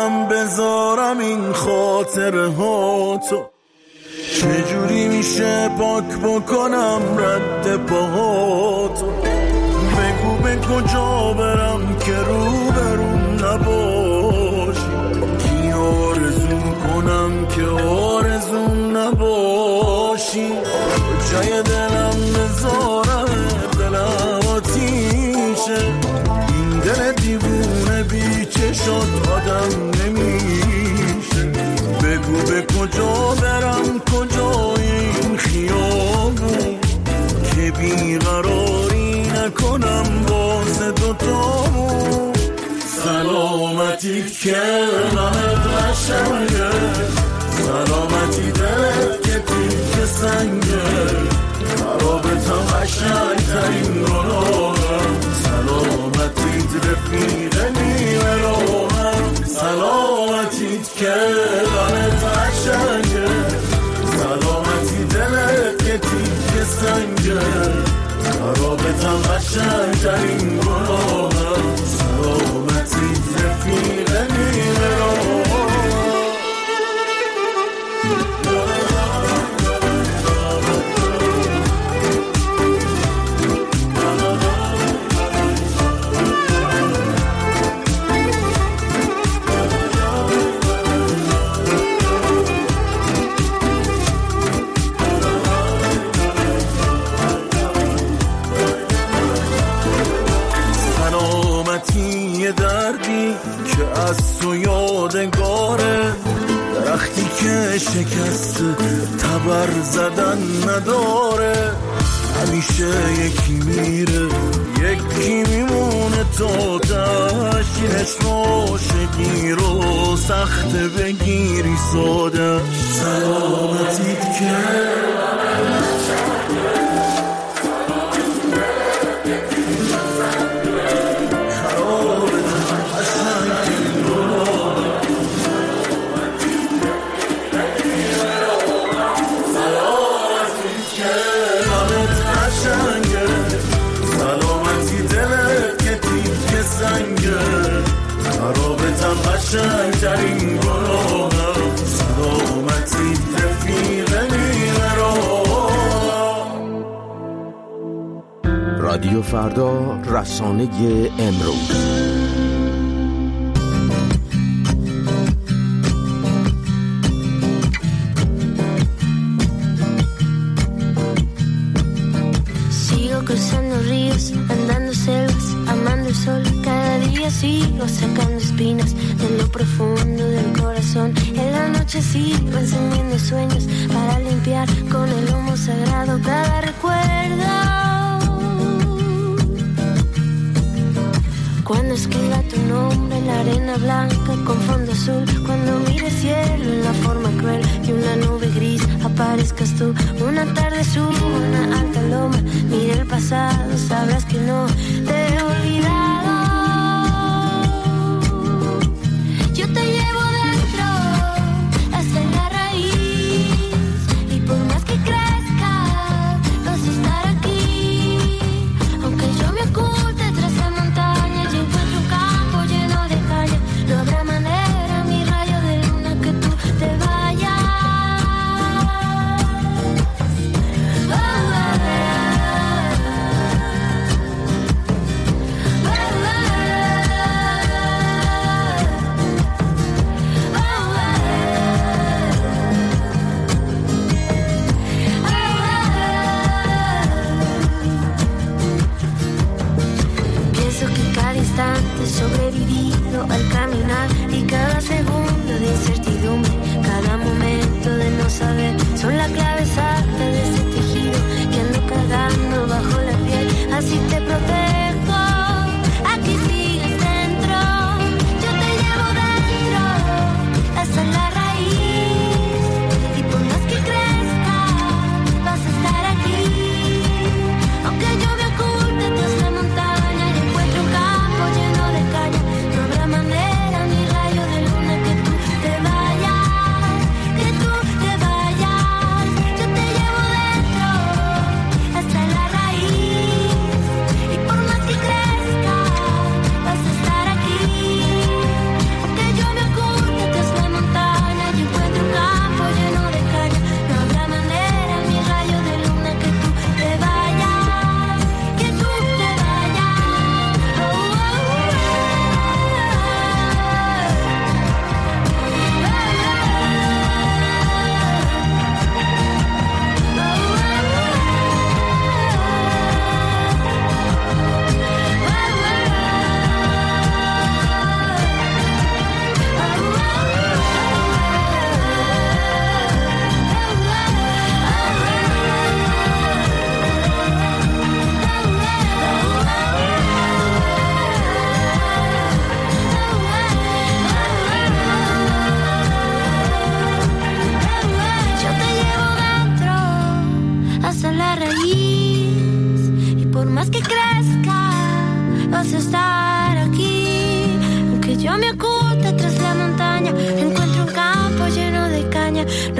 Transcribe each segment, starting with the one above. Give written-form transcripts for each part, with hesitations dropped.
دلم بذارم این خاطره ها تو. چجوری میشه پاک بکنم رد پاهاتو؟ بگو به کجا برم که رو برون نباشی. کی آرزو کنم که آرزو نباشی. جای دلم بذارم دلم آتیشه. این دل دیوونه بی چشات آدم نمیشه. بگو به کجا برم کجای این خیابون که بیقراری نکنم واسه دوتامون. سلامتی که غمت قشنگه، سلامتی دلت که تیک سنگه، خرابتم قشنگترین گناهم. سلامتیت رفیق نیمه راهم، سلامتیت که غمت قشنگه، سلامتی دلت که تیک سنگه، خرابتم قشنگترین گناهم. سلامتیت رفیق نیمه راهم. یه دردی که از تو یادگاره، درختی که شکست تبر زدن نداره. همیشه یکی میره یکی میمونه تا تشینش عاشقی رو سخت بگیری ساده. سلامتیت که قشنگترین گناهم. سلامتی رفیق نیمه راهم. رادیو فردا، رسانه امروز. Sigo cruzando ríos, andando selvas, amando el sol. Cada día sigo sacando espinas de lo profundo del corazón. En la noche sigo encendiendo sueños para limpiar con el humo sagrado cada recuerdo. Cuando escriba tu nombre en la arena blanca con fondo azul, cuando mire cielo en la forma cruel de una nube gris, aparezcas tú. Una tarde subo una alta loma, mire el pasado, sabrás que no te he olvidado. Yo te llevo dentro hasta la raíz, y por más que crezca vas a estar aquí. Aunque yo me oculte tras la montaña, yo encuentro un campo lleno de calle. No habrá manera, mi rayo de luna, que tú te vayas. Oh, oh, oh.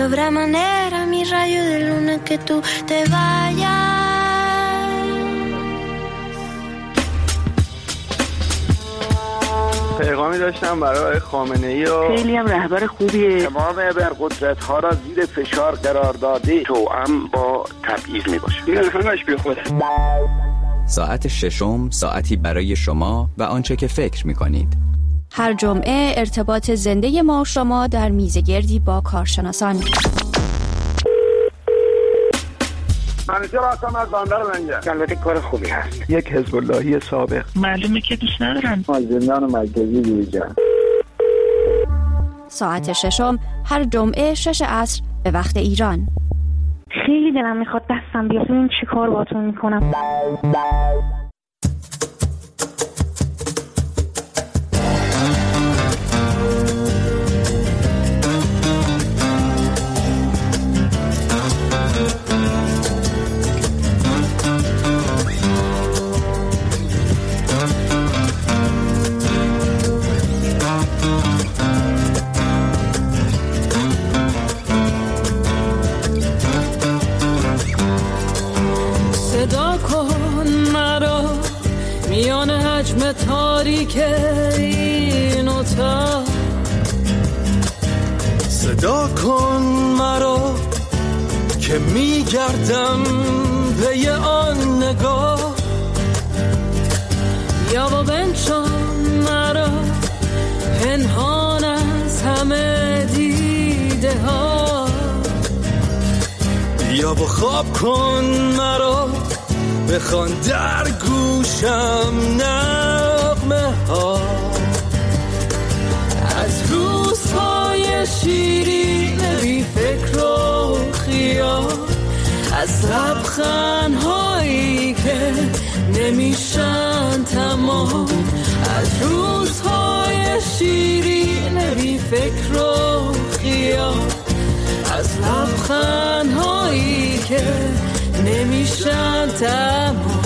habrá manera, mi rayo de luna, que tú te vayas. پیغامی داشتم برای خامنه‌ای و خیلی هم رهبر خوبیه. تمام ابرقدرت‌ها را زیر فشار قرار داده، توأم با تبعیض میباشه. این همش بی خوده. ساعت ششم، ساعتی برای شما و آنچه که فکر می‌کنید. هر جمعه ارتباط زنده ما و شما در میزگردی با کارشناسان. منیجر هستم از بندر لنگر. البته کار خوبی هست. یک حزب اللهی سابق. معلومه که دوست ندارن. زندان مرکزی بیرجان. ساعت ششم هر جمعه 6 عصر به وقت ایران. خیلی دلم میخواد دستم بیاد. این چی کار باهاتون میکنم؟ میان حجم تاریک این اتاق صدا کن مرا که میگردم پی آن نگاه، یا با بنشان مرا پنهان از همه دیده ها، یا با خواب کن مرا بخوان در گوشم نغمه ها، از روزهای شیرین بی فکر و خیال، از لبخندهایی که نمیشن تمام، از روزهای شیرین بی فکر و خیال، از لبخندهایی که نمیشن تمام.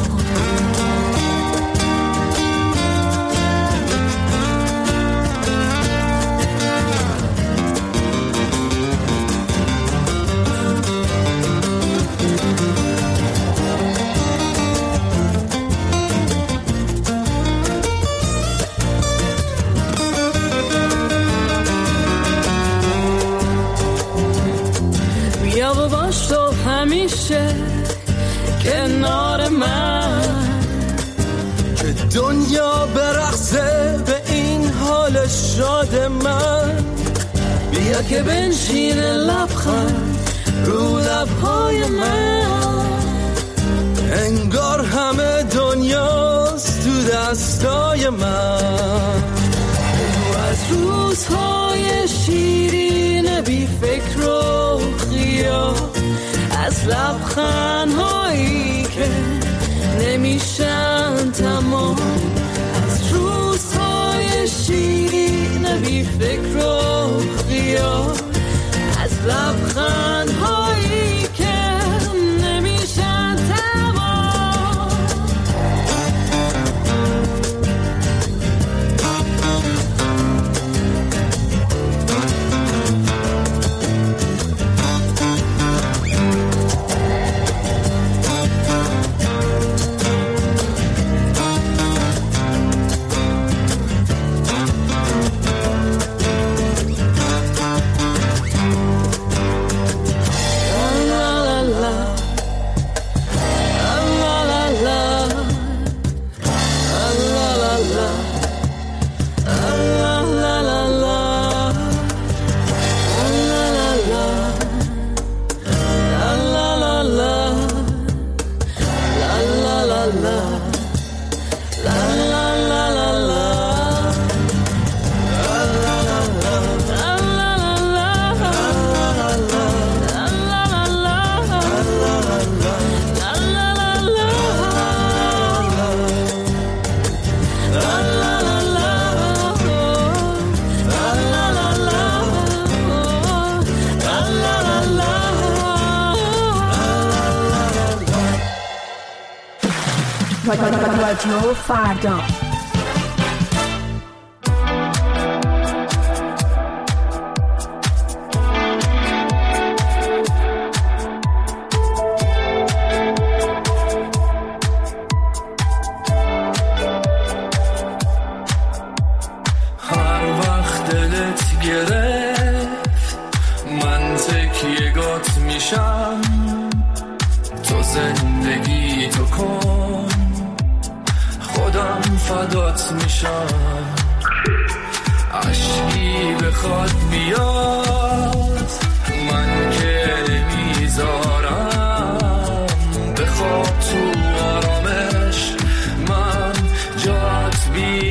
بیا و باش تو همیشه کنار من، که دنیا برقصه به این حال شاد من، بیا که بنشینه لبخند رو لبهای من، انگار همه دنیاست تو دستای من، از روزهای شیرین بی فکر و خیال، از لبخندهایی که نمیشن تمام، از روزهای شیرین بی فکر و خیال، از لبخندهایی که نمیشن تمام. رادیو فردا. میشم، تو زندگی تو کن، خودم فدات میشم. عشقی بخواد بیاد من که نمیذارم، بخواب تو آرامش من جات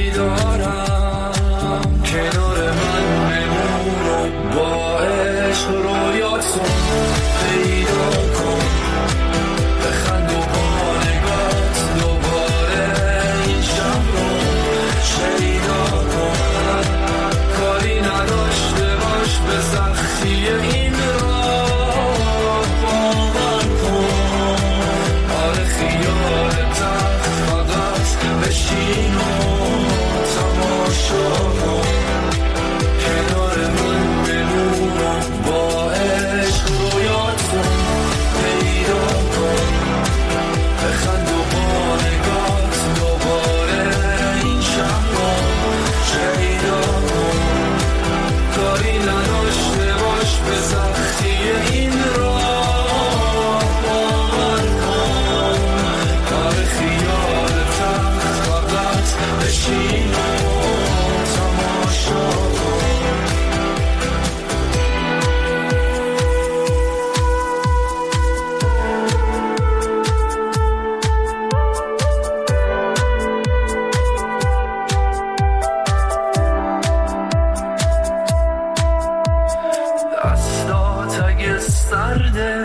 بیدارم. کنار من بمون و با عشق رویاتو پیدا کن، بخند و با نگات دوباره این شب رو شیدا کن. کاری نداشته باش به سختی این راه باور کن. آره خیالتم فقط بشین و تماشا کن. کنار من بمون و با عشق رویاتو پیدا کن، بخند و با نگات دوباره این شب رو شیدا کن. کاری نداشته باش به سختی این راه باور کن. آره خیالتم فقط بشین و تماشا کن. دستات اگه سرده،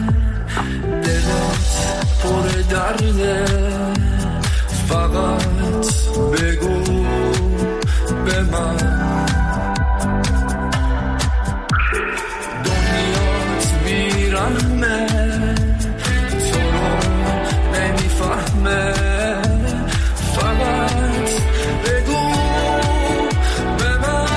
دلت پر درده، فقط بگو به من. دنیات بیرحمه، تو رو نمیفهمه، فقط بگو به من.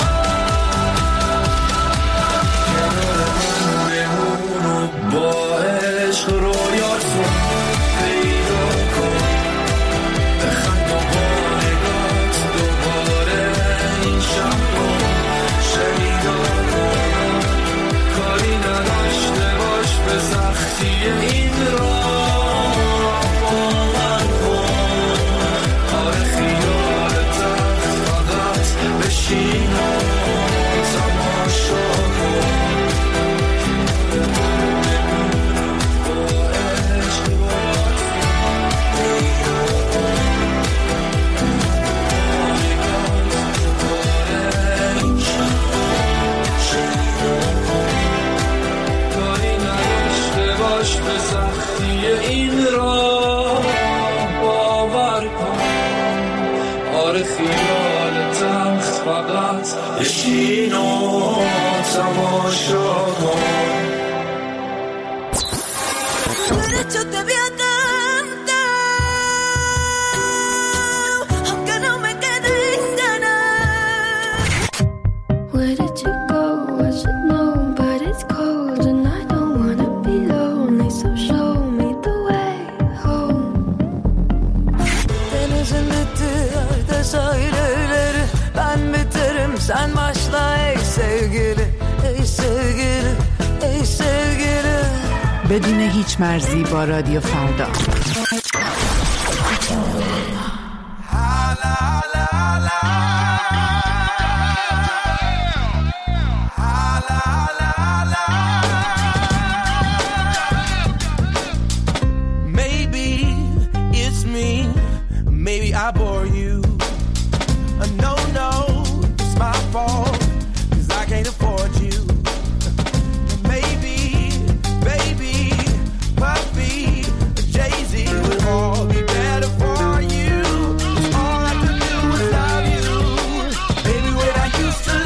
با عشق رویاتو پیدا کن، بخند و با نگات دوباره این شب رو شیدا کن. کاری نداشته باش به سختی این راه باور کن. آره خیالتم فقط بشین و تماشا کن. به سختی این راه باور کن. آره خیالتم فقط بشین و تماشا کن. Yo te voy a cantar, aunque no me queden ganas. Where did you go? I should know, but it's cold and I don't wanna be lonely, so show me the way home. Denizin bitti sahilleri, ben biterim sen başla ey sevgili, ey sevgili, ey sevgili. بدون هیچ مرزی با رادیو فردا. Maybe it's me, maybe I bore you. No, it's my fault, 'cause I can't afford you. Maybe, baby, Puffy, Jay-Z would all be better for you. All I could do was love you. Baby, when I used to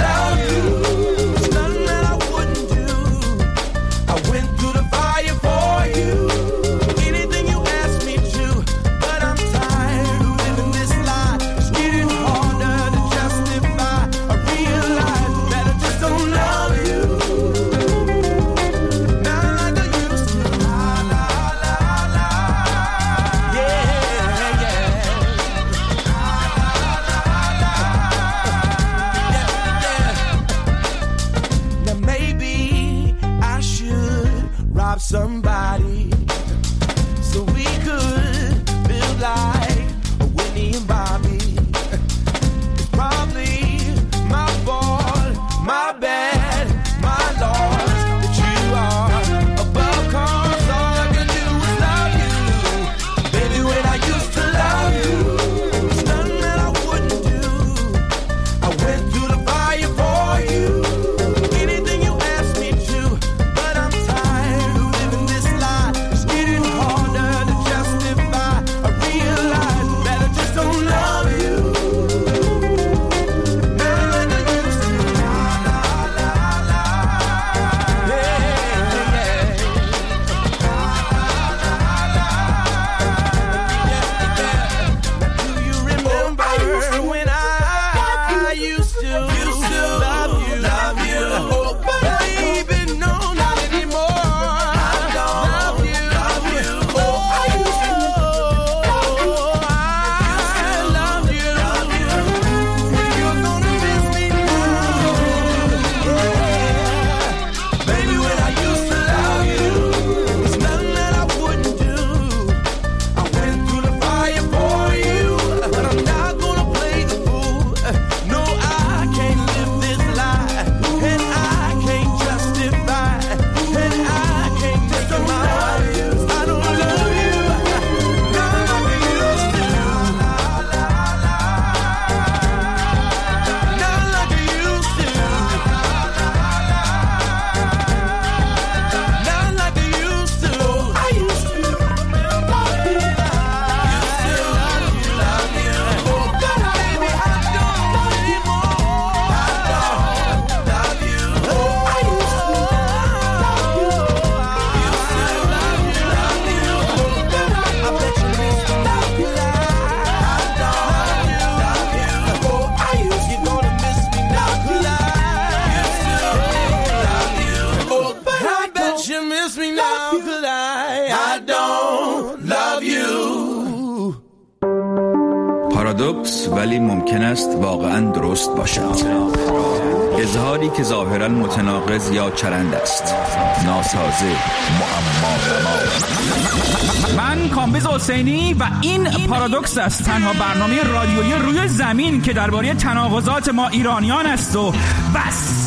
پارادوکس ولی ممکن است واقعا درست باشد. اظهاری که ظاهرا متناقض یا چرند است. ناسازه، معما. من کامبیز حسینی و این پارادوکس است، تنها برنامه رادیویی روی زمین که درباره تناقضات ما ایرانیان است و بس.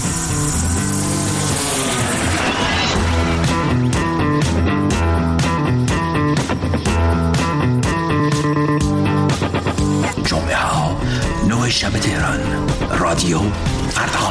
جمعه ها 9 شب تهران، رادیو فردا.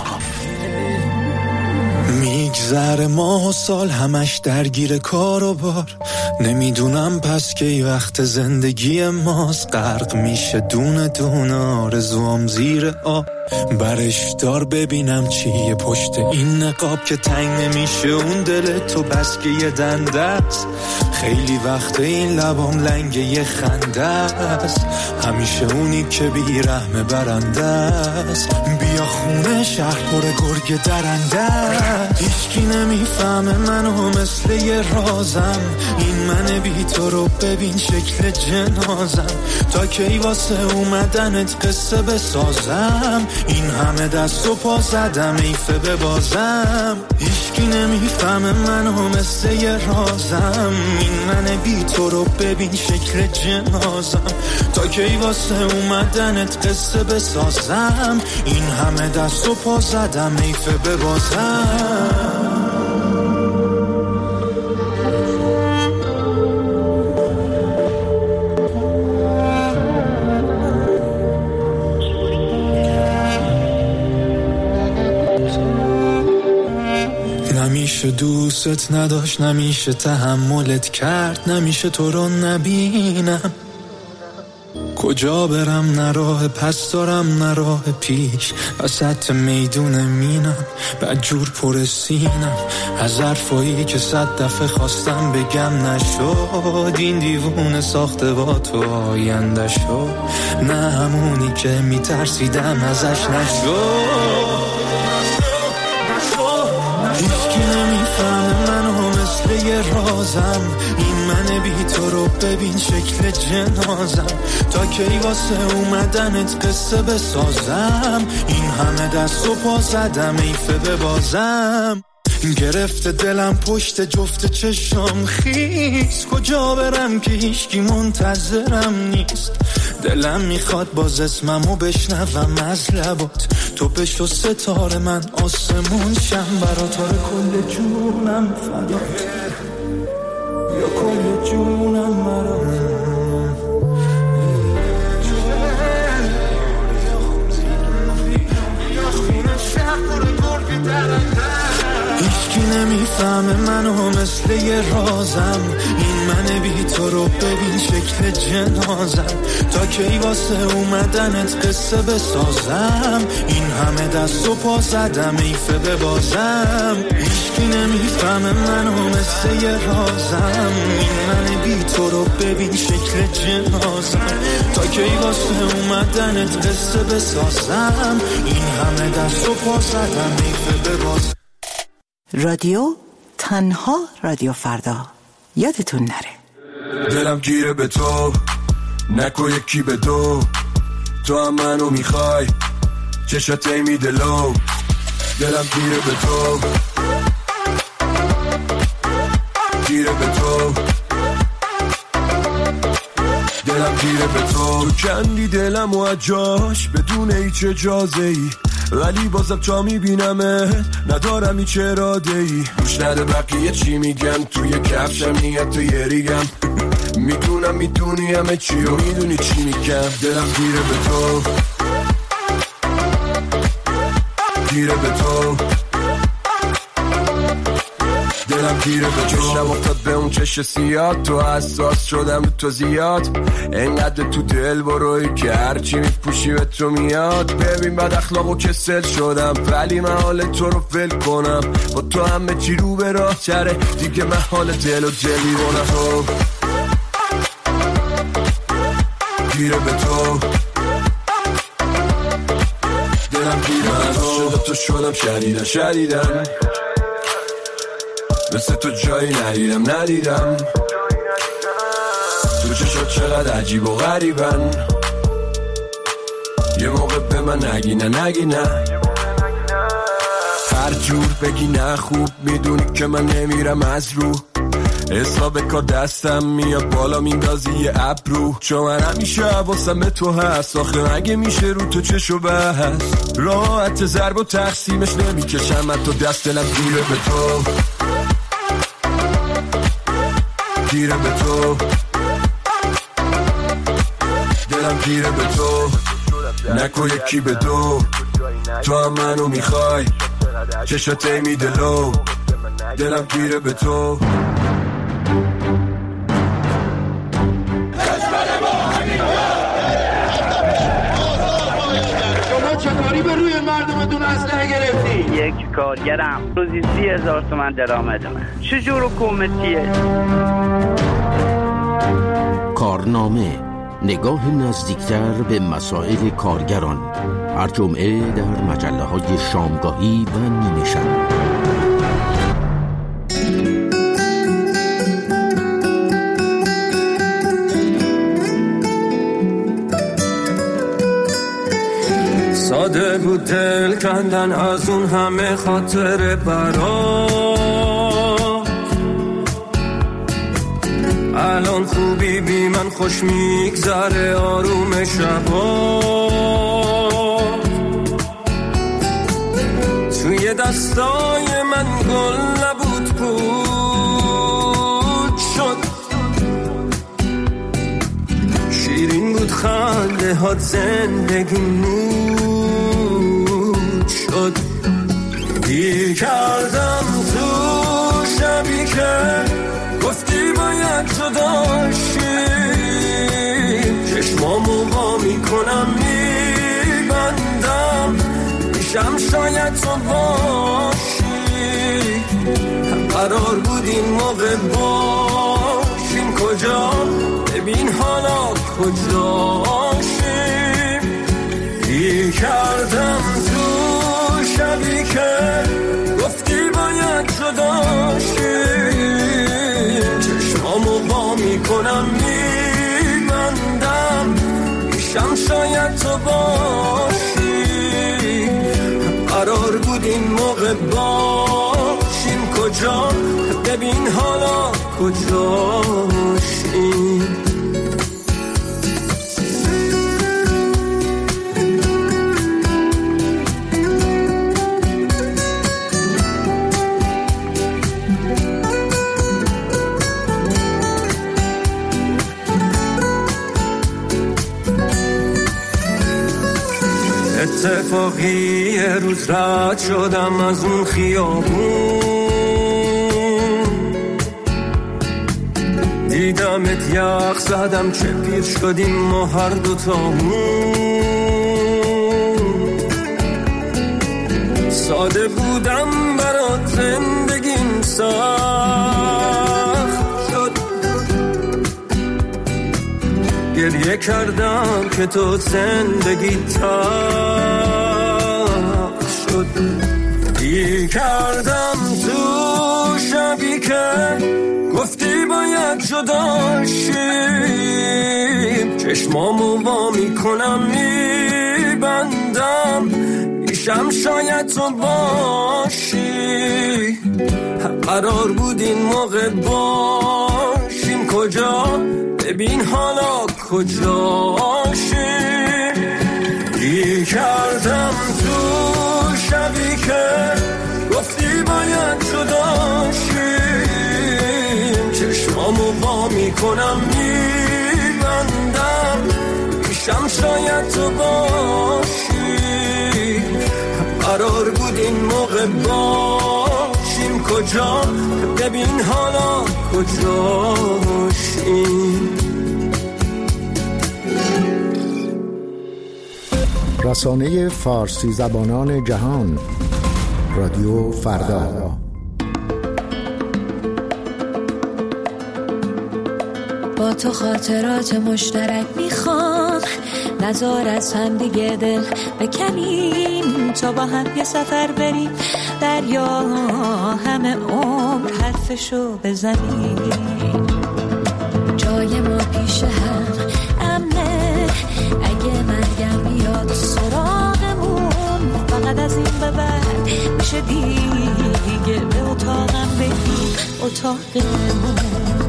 میگذره ماه و سال همش درگیر کار و بار، نمیدونم پس که ای وقت زندگی ماست. غرق میشه دونه دونه آرزوام زیر آب، برش دار ببینم چیه پشت این نقاب که تنگ نمیشه اون دل تو بس که یه دنده است. خیلی وقت این لبام لنگه یه خنده است، همیشه اونی که بیرحمه برنده است. بیا خونه شهر پر گرگ درنده است، هیچکی نمیفهمه منو مثل یه رازم. این من بی تو رو ببین شکل جنازم، تا کی واسه اومدنت قصه بسازم. این همه دست و پا زدم ایفه ببازم، هیچکی نمیفهمه منو مثل یه رازم. این من بی تو رو ببین شکل جنازم، تا کی واسه اومدنت قصه بسازم. این همه دست و پا زدم ایفه ببازم. نمیشه دوست نداشت، نمیشه تحملت کرد، نمیشه تو رو نبینم. کجا برم نه راه پس دارم نه راه پیش، وسط میدون مینم بدجور پر سینم. از حرفایی که 100 دفعه خواستم بگم نشد، این دیوونه ساخته با تو آینده شد. نه همونی که میترسیدم ازش نشد. هیچکی نمیفهمه منو مثل یه رازم، این من بی تو رو ببین شکل جنازم. تا کی واسه اومدنت قصه بسازم، این همه دست و پا زدم ایفه ببازم. گرفته دلم پشت جفت چشم خیس، کجا برم که هیچکی منتظرم نیست. دلم میخواد باز اسممو بشنوم از لبات، تو بشو ستاره من آسمون شم برات. آره کل جونم فدات، یا کل جونم برات. هیچکی نمیفهمه منو مثل یه رازم، این من بی تو رو ببین شکل جنازم. تا کی واسه اومدنت قصه بسازم، این همه دست و پا زدم ایفه ببازم. هیچکی نمیفهمه منو مثل یه رازم، این من بی تو رو ببین شکل جنازم. تا کی واسه اومدنت قصه بسازم، این همه دست و پا زدم ایفه ببازم. رادیو تنها رادیو فردا، یادتون نره. دلم گیره به تو، نکو یکی به دو، تو هم منو میخوای، چشات میده لو. دلم گیره به تو، گیره به تو، دلم گیره به تو. کندی دلم و اجاش بدون هیچ اجازه ای، ولی بازم تا میبینمه ندارم هیچ اراده ای. گوش نده بقیه چی میگن، توی کفشم نیت تو یه ریگم. میدونم میدونی همه چی و میدونی چی میگم. دلم گیره به تو، گیره به تو، دلم گیره به تو. چشم افتاد به اون چش سیاد، تو حساس شدم تو زیاد. انقدر تو دل بروی که هرچی میپوشی به تو میاد. ببین بد اخلاق و کسل شدم، ولی من حال تو رو ول کنم. با تو همه چی رو به راه تره، دیگه من حال دل و دل میرونم. تو گیره به تو، دلم گیره به تو. تو شدم شدیدن مثل تو جایی ندیدم. تو چشات چقدر عجیب و غریبن، یه موقع به من نگی نه هر جور بگی نه خوب میدونی که من نمیرم از رو حساب کار دستم میاد بالا میندازی یه ابرو چون من همیشه حواسم به تو هست آخه اگه میشه رو تو چشو بست راحت ضرب و تقسیمش نمیکشم من تو دست دلم گیره به تو گیره به تو دلم گیره به تو نکو یکی به دو تو هم منو میخوای چشاته میده لو دلم گیره به تو چطوری به روی مردمتون اسلحه گرفتی؟ یک کارگرم روزی 30,000 تومن درآمدمه چجور حکومتیه؟ کارنامه نگاه نزدیکتر به مسائل کارگران هر جمعه در مجله‌های شامگاهی و نیمه شب. ساده بود دل کندن از اون همه خاطر برات الان خوبی بی من خوش میگذره آروم شبات توی دستای من گل نبود پود شد شیرین بود خنده هات زندگی نود شد دیر کردم تو شبی که گفتی باید جدا شیم چشمامو وا میکنم میبندم میشم شاید تو باشی هم قرار بود این موقع باشیم کجا ببین حالا کجاشیم دیر کردم تو شبی که گفتی باید جدا شیم چشمامو وا میکنم میبندم میشم شاید تو باشی قرار بود این موقع باشیم کجا ببین حالا کجاشیم اتفاقی یه روز رد شدم از اون خیابون دیدمت یخ زدم چه پیر شدیم ما هر دوتامون ساده بودم برات زندگیم سخت شد گریه کردم که تو زندگی تلخ شد دیر کردم تو شبی که گفتی باید جدا شیم چشمامو وا میکنم میبندم میشم شاید تو باشی قرار بود این موقع باشیم کجا ببین حالا کجاشیم دیر کردم تو شبی که گفتی باید جدا شیم چشمامو وا میکنم میبندم میشم شاید تو باشی قرار بود این موقع باشیم کجا ببین حالا کجاشیم رسانه فارسی زبانان جهان رادیو فردا با تو خاطرات مشترک میخوام نذار از هم دیگه دل بکنیم تا با هم یه سفر بریم دریا همه عمر حرفشو بزنیم جای ما پیش هم امنه اگه مرگم بیاد دفعه بعد میشه دیگه به اتاقم بگی اتاقمون.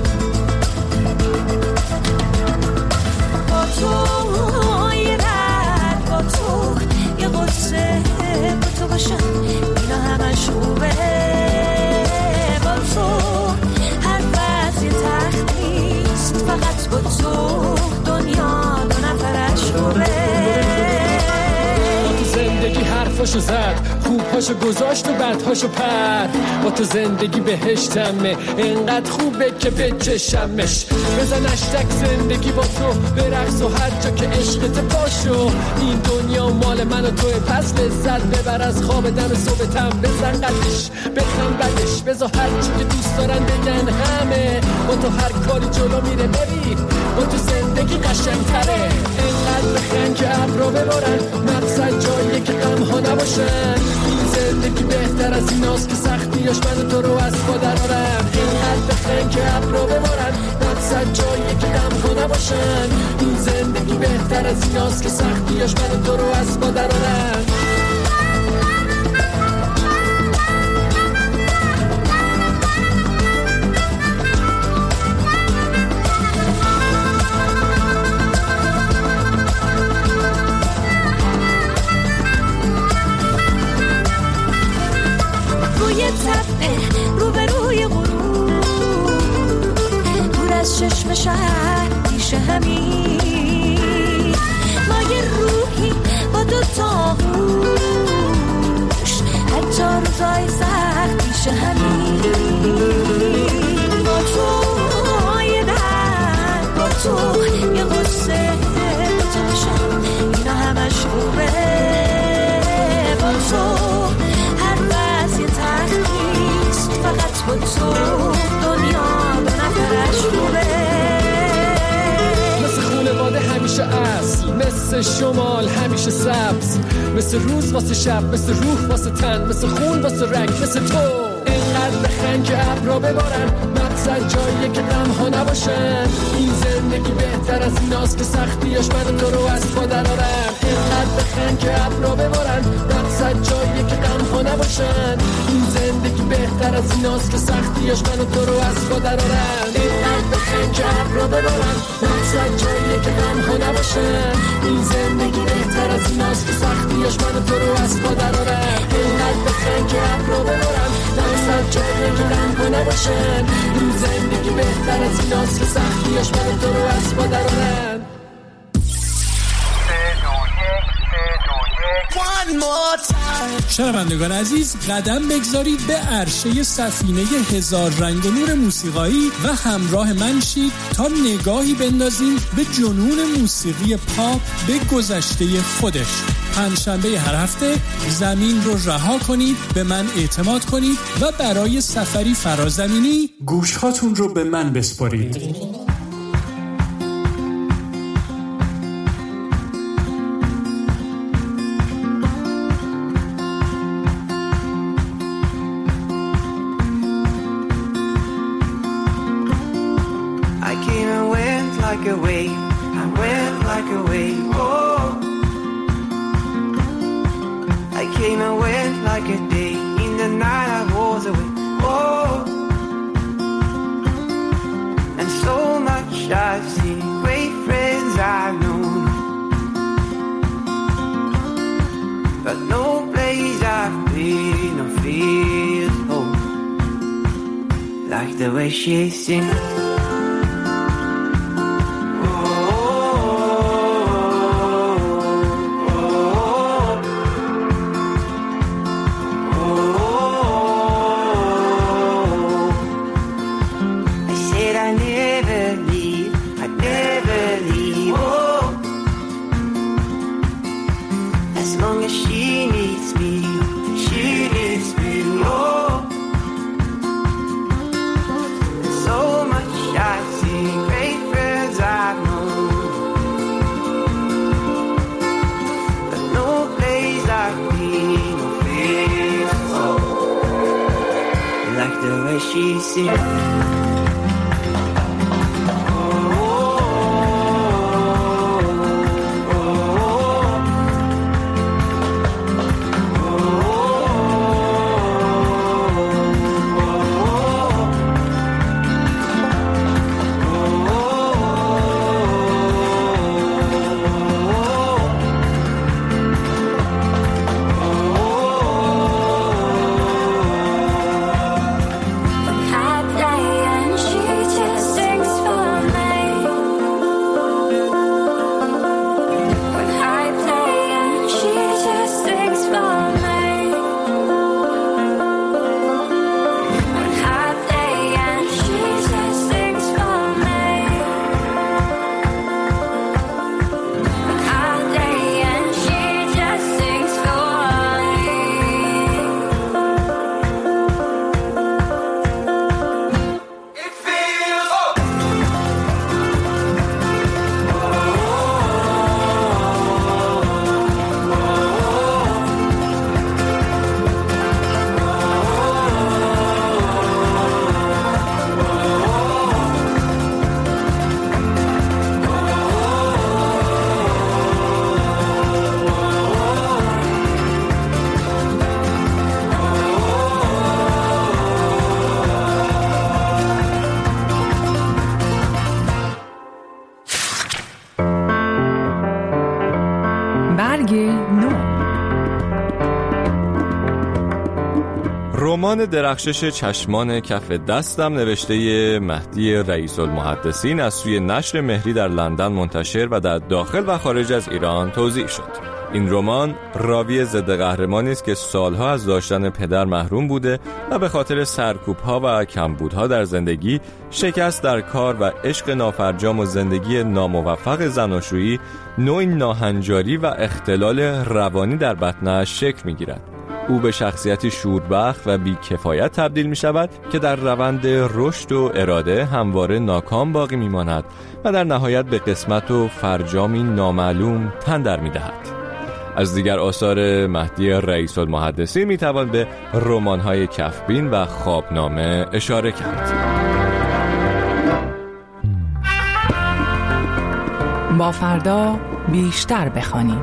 با تو یه رد، با تو یه قصه، با تو باشم اینا همش خوبه. با تو هر وضعی تخت نیست، فقط با تو دنیا دو نفرش خوبه. زندگی حرفاشو زد، خوبهاشو گذاشت و بدهاشو پر. با تو زندگی بهشتمه، انقدر خوبه که بچشمش. بزن اشتک زندگی با تو، برقص و هر جا که عشقت باشو. این دنیا مال من و توه، پس لذت ببر از خواب دم صبحتم. بزن قدش، بزن بدش، بزا هر چی که دوست دارن بگن همه. با تو هر کاری جلو میره، ببین با تو زندگی قشنگتره. انقدر بخن که ابرا ببارن، مقصد جاییه که غم ها نباشن. این زندگی بهتر از ایناست که سختیاش من تو رو از پا درارن. اینقدر بخن که ابرا ببارن، مقصد جاییه که غم ها نباشن. این زندگی بهتر از ایناست که سختیاش من تو رو از پا درارن. روبروی غروب، دور از چشم شهر پیش همین. ما یه روحی با دو تا گوش، حتی روزای سخت پیش همین. با تو یه درد، با تو یه غصه، با تو باشم اینا همش خوبه. با تو فقط با تو دنیا به نفرش خوبه. مثل خونواده همیشه اصل، مثل شمال همیشه سبز، مثل روز واسه شب، مثل روح واسه تن، مثل خون واسه رنگ، مثل تو. اینقدر بخن که ابرا ببارن، مقصد جاییه که غم ها نباشن. این زندگی بهتر از ایناست که سختیاش من تو رو از پا درارن. اینقدر بخن که ابرا ببارن، مقصد جاییه که غم ها نباشن. این زندگی بهتر از ایناست که سختیاش من تو رو از پا درارن. اینقدر بخن که ابرا ببارن، مقصد جاییه که غم ها نباشن. این زندگی بهتر از ایناست که سختیاش من تو رو از پا درارن. اینقدر بخن که ابرا ببارن، مقصد جاییه که غم ها نباشن. این زندگی بهتر از ایناست که سختیاش من تو رو از پا درارن. شنوندگان عزیز، قدم بگذارید به عرشه سفینه هزار رنگ و نور موسیقایی و همراه من شید تا نگاهی بندازیم به جنون موسیقی پاپ به گذشته خودش. پنجشنبه هر هفته زمین رو رها کنید، به من اعتماد کنید و برای سفری فرازمینی گوشهاتون رو به من بسپارید. The way she sings. She sings. رمان درخشش چشمان کف دستم نوشته مهدی رئیس المحدثین از سوی نشر مهری در لندن منتشر و در داخل و خارج از ایران توزیع شد. این رمان راوی ضد قهرمانی است که سالها از داشتن پدر محروم بوده و به خاطر سرکوب‌ها و کمبودها در زندگی، شکست در کار و عشق نافرجام و زندگی ناموفق زناشویی، نوعی ناهنجاری و اختلال روانی در بطنش شکل می‌گیرد. او به شخصیتی شوربخت و بی‌کفایت تبدیل می‌شود که در روند رشد و اراده همواره ناکام باقی می‌ماند و در نهایت به قسمت و فرجامی نامعلوم تن در می‌دهد. از دیگر آثار مهدی رئیس المحدثین میتوان به رمان‌های کفبین و خوابنامه اشاره کرد. با فردا بیشتر بخوانیم.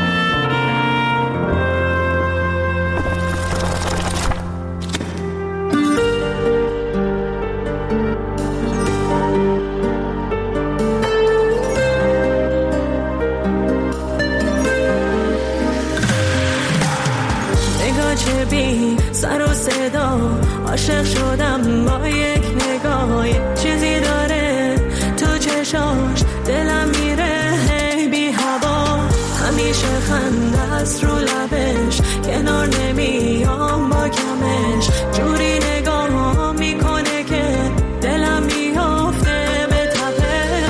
سر و صدا عاشق شدم با یک نگاه، چیزی داره تو چشاش دلم میره بی هوا، همیشه خنده است رو لبش کنار نمیام با کمش، جوری نگاه میکنه که دلم میافته به تپش،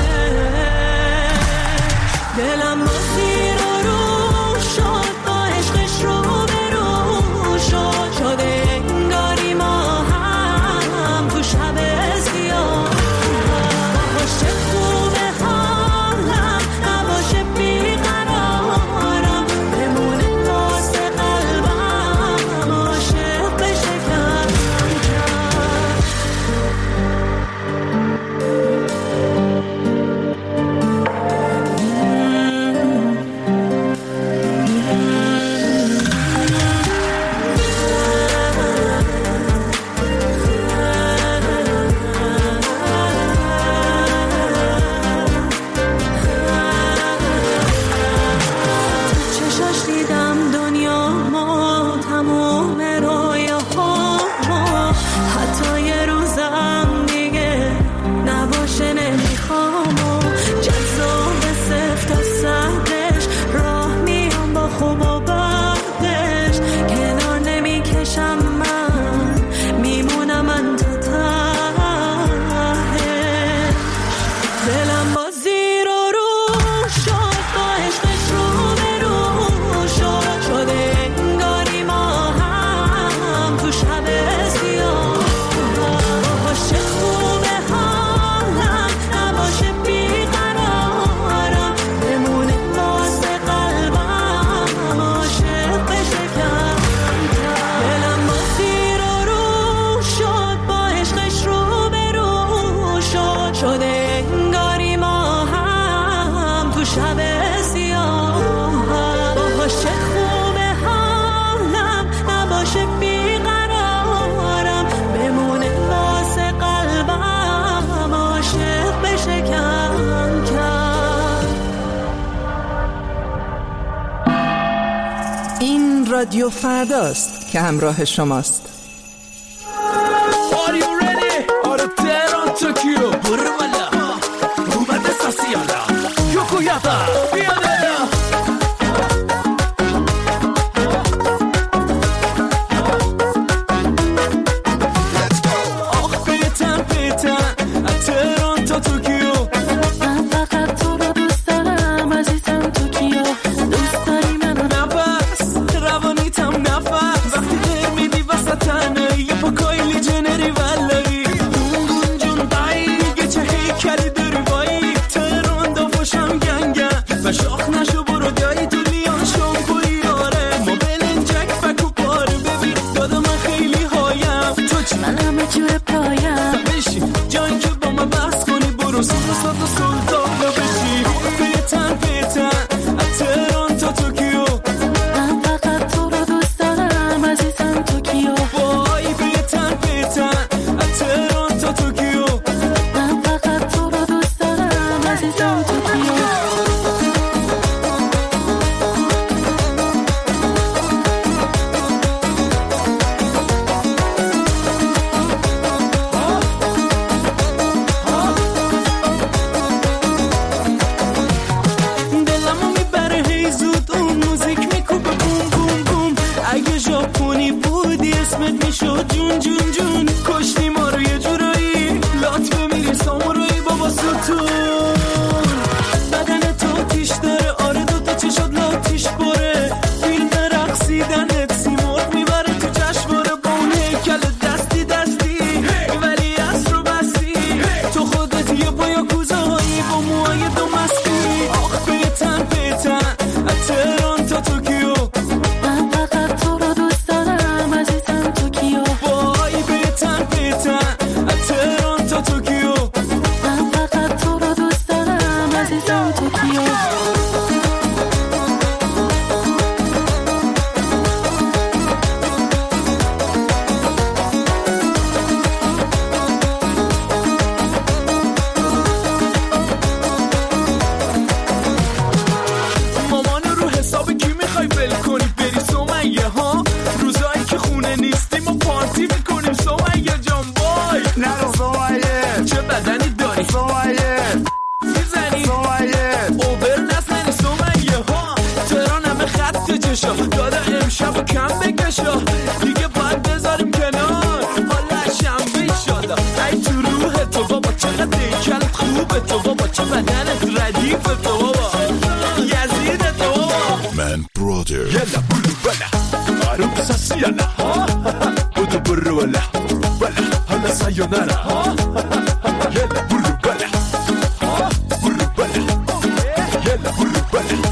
دلم با زیر و رو شد با عشقش رو برو شد، شده انگاری ما هم تو شب سیاه، باشه خوبه حالم نباشه بیقرارم، بمونه واسه قلبم عاشق بشه کم رادیو فرداست که همراه شماست. Are you ready? آره تهران توکیو برو بالا اومد ساسیالا یوکویاتا بیاده تو جون جون جون کشتی ما رو یه جورایی لات بمیری سامورایی بابا ستون بدن تو تیش داره آره دوتا چشات لاتیش باره فیلم رقصیدنت سیمرغ میبره تو جشنواره با اون هیکل دستی دستی ولی از رو بستی تو خودت یه بایا کوزهایی با موهای دو مستی آخ پیتن پیتن تهران تا توکیو من فقط تو رو دوست دارم عزیزم توکیو وای پیتن پیتن تهران تا توکیو من فقط تو رو دوست دارم عزیزم توکیو داده امشب کم بکشا دیگه باید بذاریم کنار حالا شنبه شادا ای تو روح تو بابا چقدر دیکلت خوبه تو بابا چه بدنت ردیف تو بابا یزید تو بابا من برادر یلا برو بلا عروب سسیانا بودو برو بلا حالا سایونارا یلا برو بلا برو بلا یلا برو بلا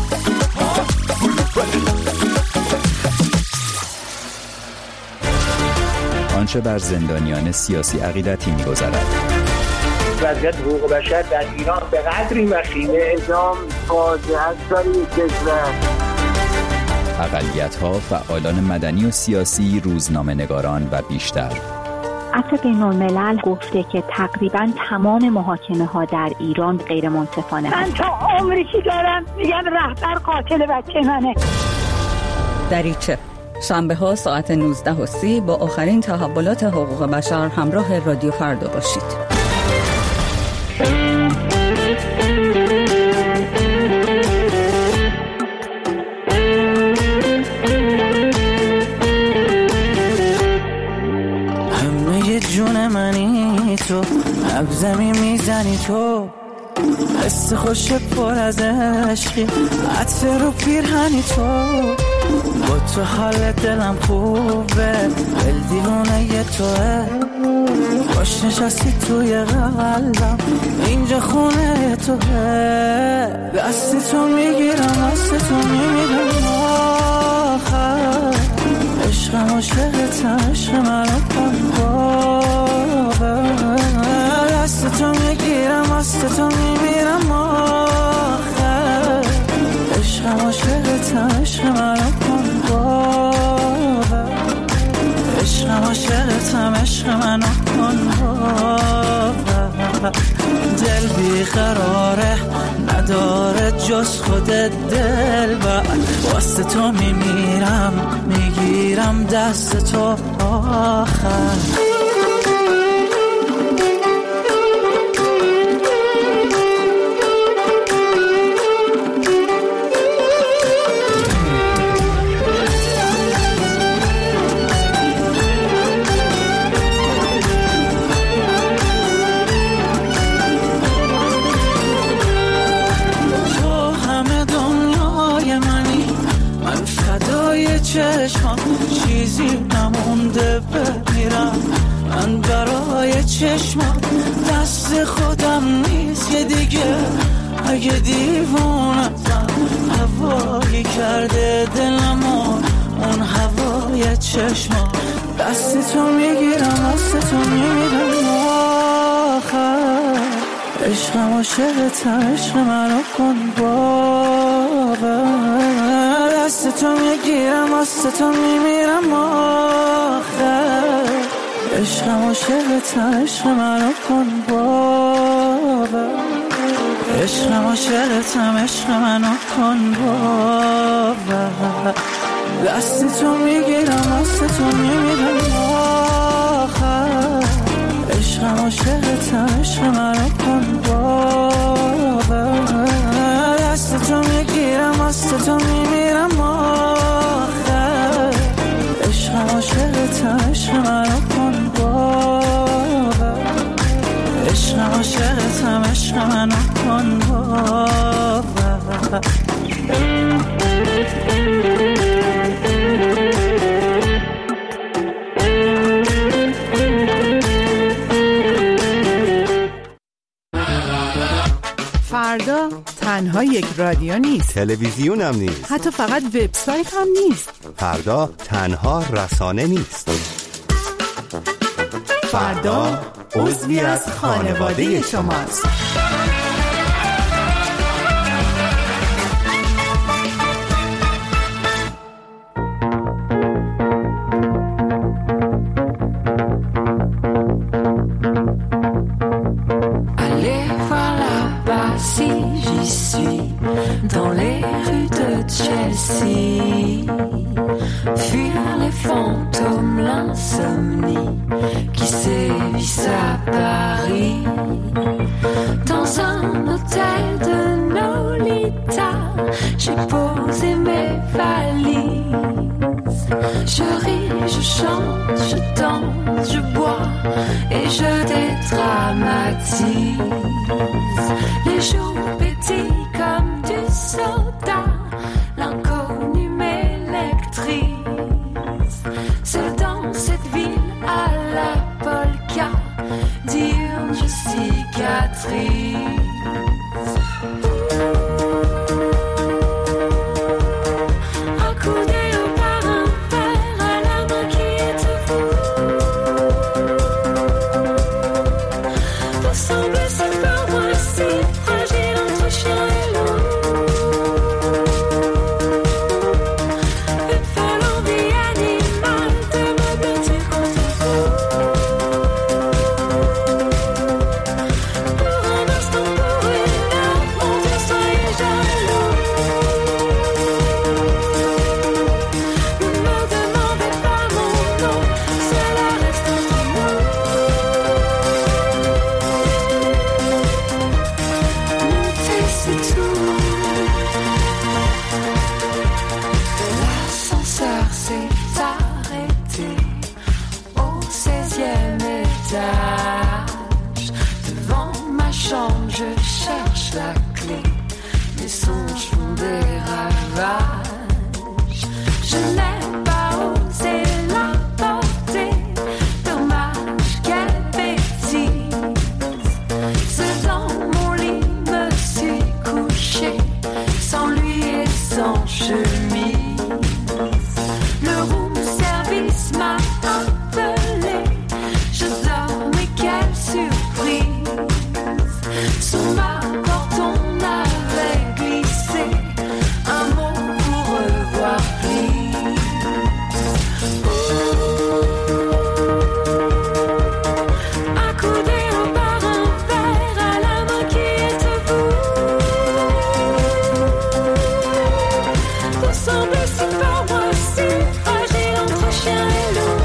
آنچه بر زندانیان سیاسی عقیدتی می‌گذرد. وضعیت حقوق بشر در ایران به قدری وخیمه اعدام فاجعه است در این کشور. اقلیت‌ها، فعالان مدنی و سیاسی، روزنامه‌نگاران و بیشتر. عفو بین‌الملل گفته که تقریباً تمام محاکمه‌ها در ایران غیر منصفانه من تا عمری که دارم میگم رهبر قاتل بچه منه. دریچه شنبه ها ساعت 19:30 با آخرین تحولات حقوق بشر همراه رادیو فردا باشید. همه جون منی تو اب زمین میزنی تو حس خوش پر از عشقی عطر رو پیرهنی تو با تو حال دلم خوبه دل دیوونه ی توه خوش نشستی توی قلبم اینجا خونه توه دست تو میگیرم دست تو میمیرم آخر عشقم عاشقتم عشق منو کن دست تو میگیرم دست تو میمیرم آخر عشقم عاشقتم عشق منو کن عشقم عاشقتم عشق منو کن دل بیقراره نداره جز خودت دل واسه تو میمیرم میگیرم دست تو آخر چشمم چیزی نمونده بمیرم من برای چشمم دست خودم نیست یه دیگه اگه دیوونتم هوایی کرده دلمو اون هوای چشمم دست تو میگیرم دست تو میمیرم آخر عشقم عاشقتم عشق منو کن دست تو میگیرم دست تو میمیرم آخر عشقم عاشقتم عشق منو کن عشقم عاشقتم عشق منو کن دست تو میگیرم دست تو میمیرم آخر عشقم عاشقتم عشق منو کن دست تو میگیرم دست تو میمیرم آخر عشقم عاشقتم عشق منو فردا تنها یک رادیو نیست، تلویزیون هم نیست، حتی فقط وبسایت هم نیست. فردا تنها رسانه نیست. فردا عضوی از خانواده شماست. Dans les rues de Chelsea, fuir les fantômes, l'insomnie qui sévissent à Paris. Dans un hôtel de Nolita, j'ai posé mes valises. Je ris, je chante, je danse, je bois et je dédramatise. Les jours pétillent comme du soda, l'inconnu m'électrise. Seul dans cette ville à la polka, diurne je cicatrise. Accoudé au parrain, père à la main qui êtes-vous? Vous semblez si fort, moi si fragile entre chien et loup. Une folle envie animale de me blottir contre vous. Pour un instant, pour une heure, mon Dieu, soyez jaloux. Ne me demandez pas mon nom, cela reste entre nous. Monter, c'est tout. L'ascenseur s'est arrêté au 16e étage. Devant ma chambre, je cherche la clé. Mes songes font des ravages. Je n'ai pas osé la porter. Dommage, quelle bêtise. Seul dans mon lit me suis couché, sans lui et sans chemise. Le room service m'a appelé. Je dors, mais quelle surprise. Sous ma porte on avait glissé un mot pour revoir please. Accoudé au parrain, père à la main qui êtes-vous? Vous semblez si fort, moi si fragile entre chien et loup.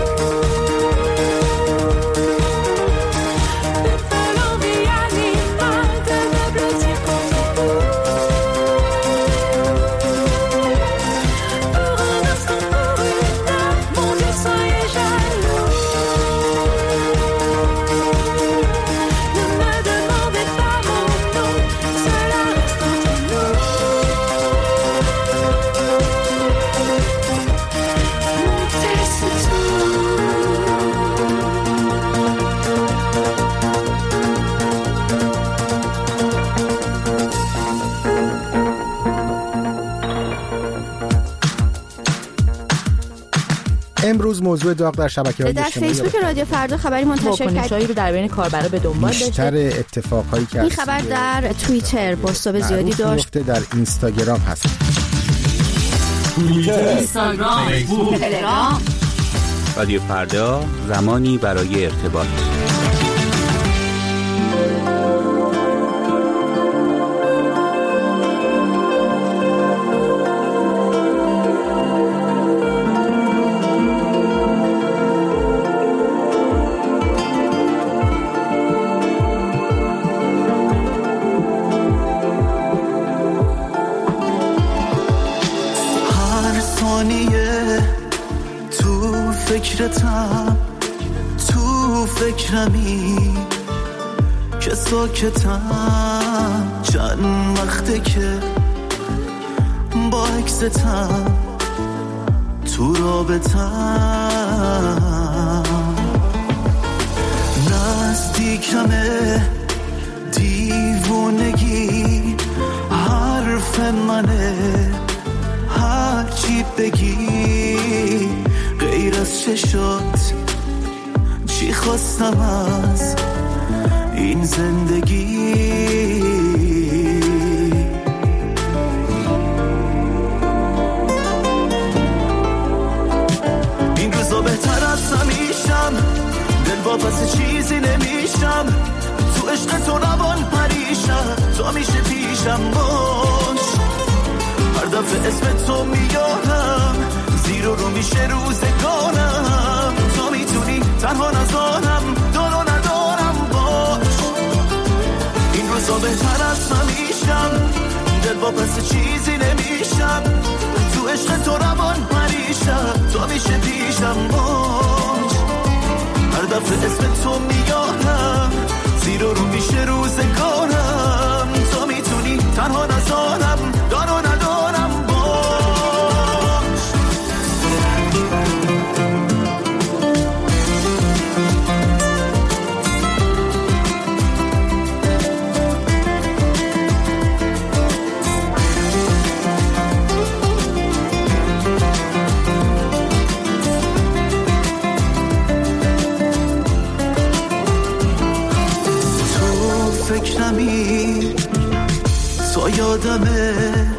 Une folle envie animale de me blottir contre vous. Pour un instant, pour une heure, mon Dieu, soyez jaloux. Ne me demandez pas mon nom, cela reste entre nous. Monter, c'est tout. امروز موضوع داغ در شبکه‌های در اجتماعی فیسبوک رادیو فردا خبری منتشر واکنش‌هایی رو در بین کاربرا به دنبال بیشتر داشته. اتفاقهایی که این خبر در توییتر بازتاب زیادی داشت. در اینستاگرام هست. اینستاگرام، فیسبوک، تلگرام. رادیو فردا، زمانی برای ارتباط. هر ثانیه تو فکرتم، تو فکرمی که ساکتم. چند وقته که با عکستم تو رابطم. نزدیکمه دیوونگی چشات چی خواستم از این زندگی. این روزا بهتر از همیشم، دل واپس چیزی نمیشم، تو عشق تو روان پریشم، تو همیشه پیشم باش. هر دفعه اسم تو میارم زیر و رو میشه روزگارم، تو میتونی تنها نذارم، دارو ندارم باش. این روزا بهتر از همیشم، دل واپس چیزی نمیشم، تو عشق تو روان پریشم، تو همیشه پیشم باش. هر دفعه اسم تو میارم زیر و رو میشه روزگارم، تو میتونی تنها نذارم، دارو ندارم باش. فکرمی تا یادمه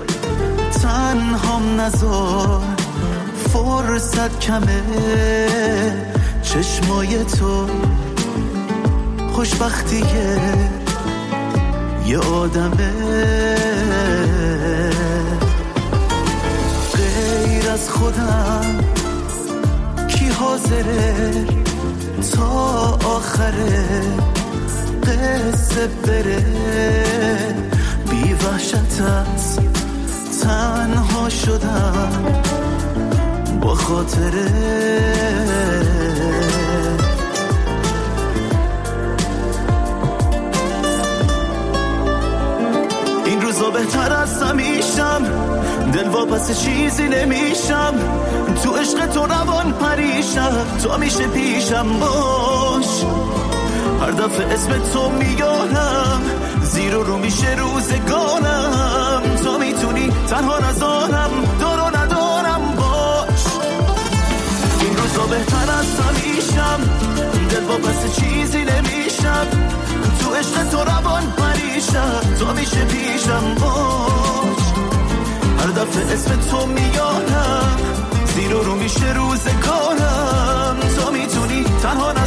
تنهام نذار، فرصت کمه چشمای تو خوشبختیه یه آدمه. غیر از خودم کی حاضره تا آخره قصه بره، بی وحشت از تنها شدم با خاطره. این روزا بهتر از همیشم، دل واپس چیزی نمیشم، تو عشق تو روان پریشم، تو همیشه پیشم باش. هر دفعه اسم تو میارم زیر و رو میشه روزگارم، تو میتونی تنها نذارم، دارو ندارم باش. این روزا بهتر از همیشم، دل واپس چیزی نمیشم، تو عشق تو روان پریشم، تو همیشه پیشم باش. هر دفعه اسم تو میارم زیر و رو میشه روزگارم، تو میتونی تنها